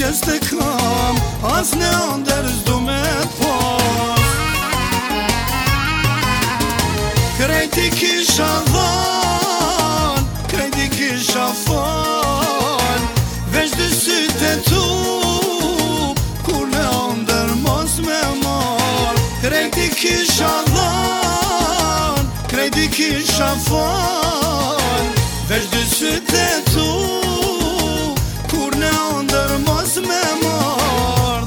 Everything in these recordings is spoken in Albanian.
qështë kam, as në ndër s'du me pas. Krejti kisha dhan, krejti kisha fal, veç dy sytë e tu, kur në ndër mos me mar. Krejti kisha dhan, krejti kisha fal, veç dy sytë e tu, kur në ndër mos me mar.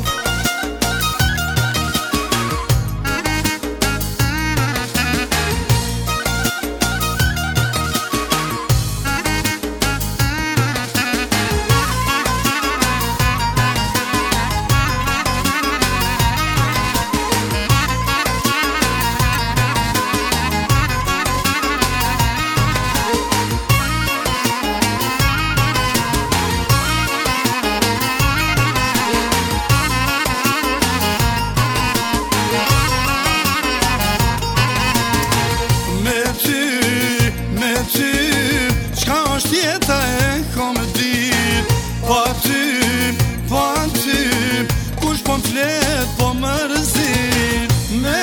Qka është jeta e kom dit, pa ty, kush po m'flet po më rëzit.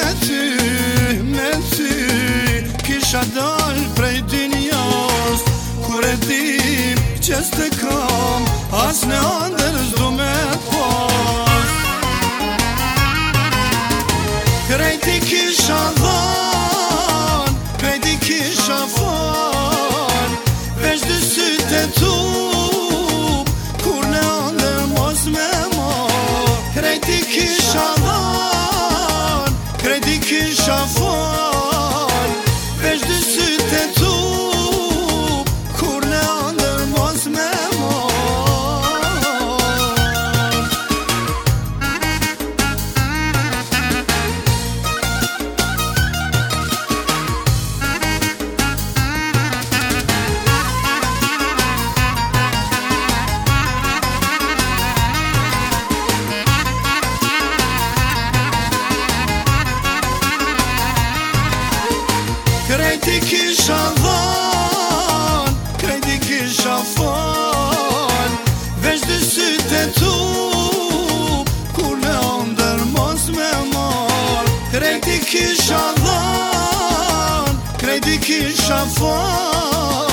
Me ty, kisha dal prej dynjas, kur e dim që s'te kam, as në ndër s'du me pas. Krejti kisha dhan, krejti kisha fal, veç dy sytë e tu, kur në ndër mos me mar. Krejti kisha dhan, krejti kisha fal, veç dy sytë e tu, kur në ndër mos me mar. Krejti kisha dhan, krejti kisha fal, veç dy sytë e tu, kur në ndër mos me mar. Krejti kisha dhan, krejti kisha fal,